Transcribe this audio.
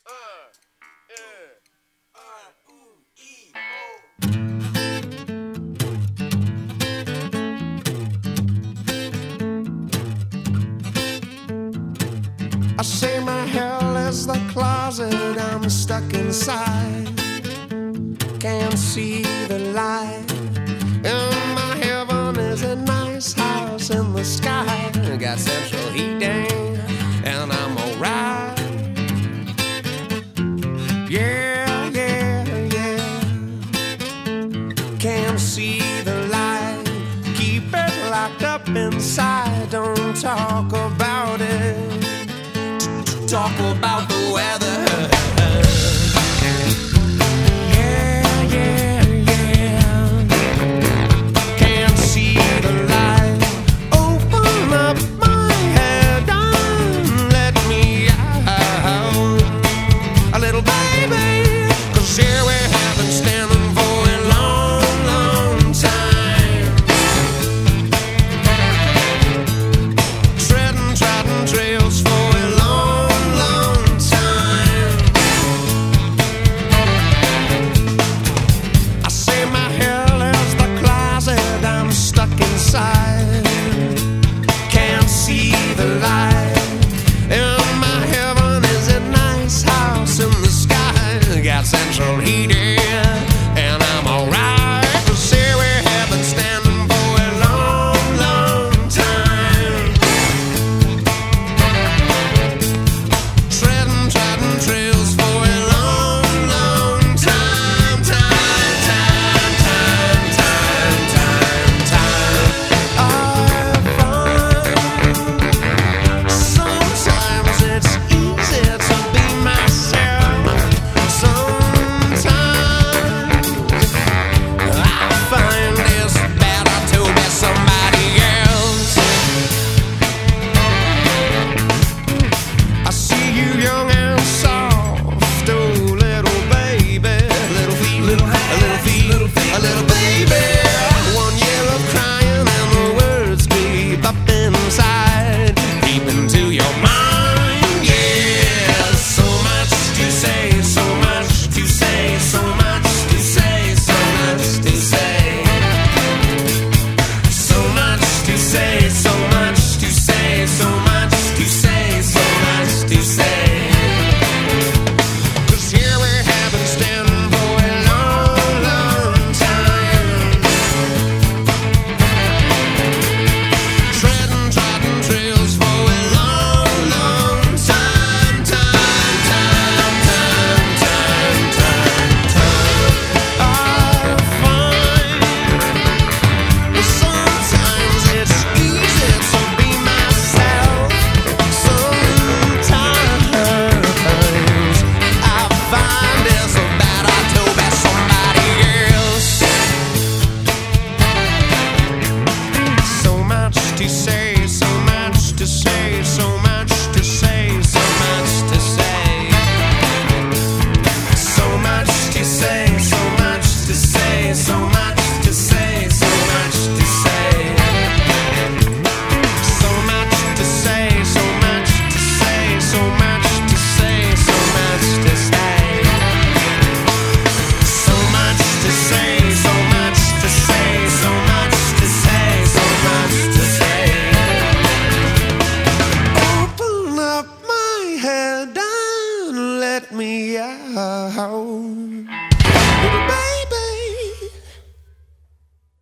I say my hell is the closet I'm stuck inside. Can't see the light. And my heaven is a nice house in the sky. Got central heating and I'm alright. Yeah, yeah, yeah. Can't see the light. Keep it locked up inside. Don't talk about it. Talk about the weather. Yeah, yeah, yeah. Can't see the light. Open up my head and let me out. A little baby, 'cause here we have been standing for a long, long time. Trodden trails for a long inside. Can't see the light. And my heaven is a nice house in the sky. Got central heating and I'm alright. 'Cause here we have been standing for a long, long time. Trodden trails for a long, long time. Sometimes it's easy to be myself. Sometimes I find it's better to be somebody else. I see you young and soft, oh little baby, little feet, a little baby. 1 year of crying and the words creep up inside, deep into your mind. Yeah, so much to say, so much to say, so much to say, so much to say, so much to say, so much to say, so much to say, so much to say. 'Cause here we have been standing for a long, long time. Trodden trails for a long, long time. I find sometimes it's easy to be myself. Sometimes I find it's better to be somebody else. So much to say, so much to say, so much to say, so much to say, so much to say, so much to say, so much to say, so much to say, so much to say, so much to say, so much to say, so much to say, so much to say, so much to say, so much to say, so much to say. Open up my head and let me out.